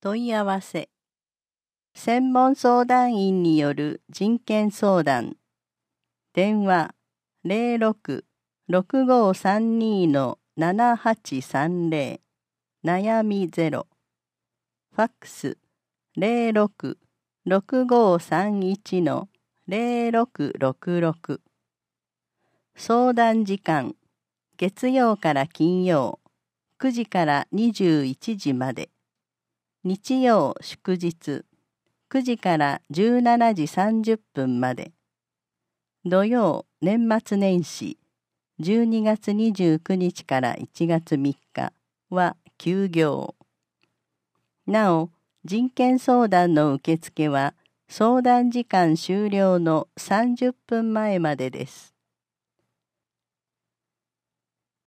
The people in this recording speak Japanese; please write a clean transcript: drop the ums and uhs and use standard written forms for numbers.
問い合わせ。専門相談員による人権相談。電話06-6532-7830悩み0。ファックス06-6531-0666。相談時間月曜から金曜9時から21時まで。日曜祝日9時から17時30分まで。土曜年末年始12月29日から1月3日は休業。なお、人権相談の受付は相談時間終了の30分前までです。